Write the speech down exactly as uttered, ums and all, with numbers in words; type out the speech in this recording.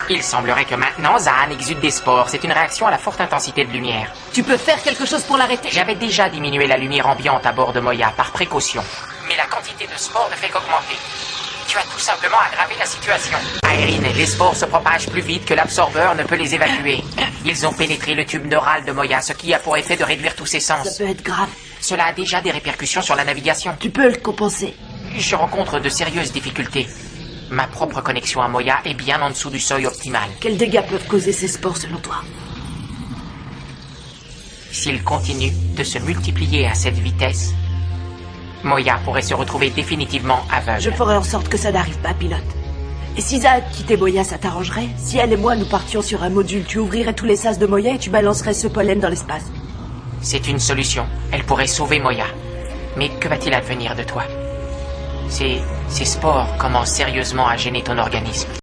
Il semblerait que maintenant, Zaan exude des spores. C'est une réaction à la forte intensité de lumière. Tu peux faire quelque chose pour l'arrêter? J'avais déjà diminué la lumière ambiante à bord de Moya, par précaution. Mais la quantité de spores ne fait qu'augmenter. Tu as tout simplement aggravé la situation. Aérine, les spores se propagent plus vite que l'absorbeur ne peut les évacuer. Ils ont pénétré le tube neural de Moya, ce qui a pour effet de réduire tous ses sens. Ça peut être grave. Cela a déjà des répercussions sur la navigation. Tu peux le compenser. Je rencontre de sérieuses difficultés. Ma propre connexion à Moya est bien en dessous du seuil optimal. Quels dégâts peuvent causer ces spores selon toi? S'ils continuent de se multiplier à cette vitesse, Moya pourrait se retrouver définitivement aveugle. Je ferai en sorte que ça n'arrive pas, pilote. Et si Zaan quittait Moya, ça t'arrangerait? Si elle et moi nous partions sur un module, tu ouvrirais tous les sas de Moya et tu balancerais ce pollen dans l'espace. C'est une solution. Elle pourrait sauver Moya. Mais que va-t-il advenir de toi? Ces, ces spores commencent sérieusement à gêner ton organisme.